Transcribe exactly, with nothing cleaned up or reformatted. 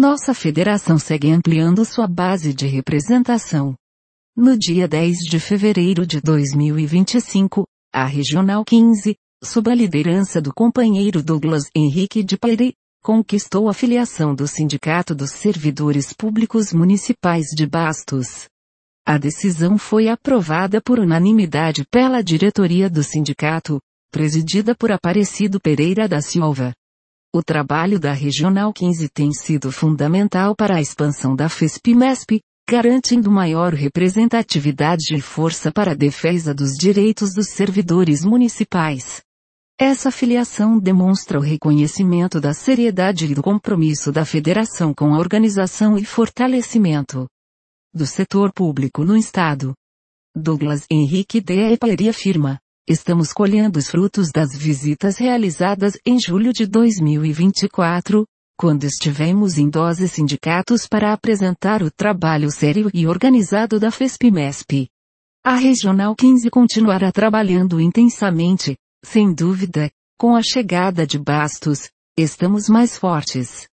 Nossa federação segue ampliando sua base de representação. No dia dez de fevereiro de dois mil e vinte e cinco, a Regional quinze, sob a liderança do companheiro Douglas Henrique de Paire, conquistou a filiação do Sindicato dos Servidores Públicos Municipais de Bastos. A decisão foi aprovada por unanimidade pela diretoria do sindicato, presidida por Aparecido Pereira da Silva. O trabalho da Regional quinze tem sido fundamental para a expansão da FESP-MESP, garantindo maior representatividade e força para a defesa dos direitos dos servidores municipais. Essa filiação demonstra o reconhecimento da seriedade e do compromisso da federação com a organização e fortalecimento do setor público no Estado. Douglas Henrique de Paire afirma: estamos colhendo os frutos das visitas realizadas em julho de dois mil e vinte e quatro, quando estivemos em doze sindicatos para apresentar o trabalho sério e organizado da FESP-MESP. A Regional quinze continuará trabalhando intensamente, sem dúvida. Com a chegada de Bastos, estamos mais fortes.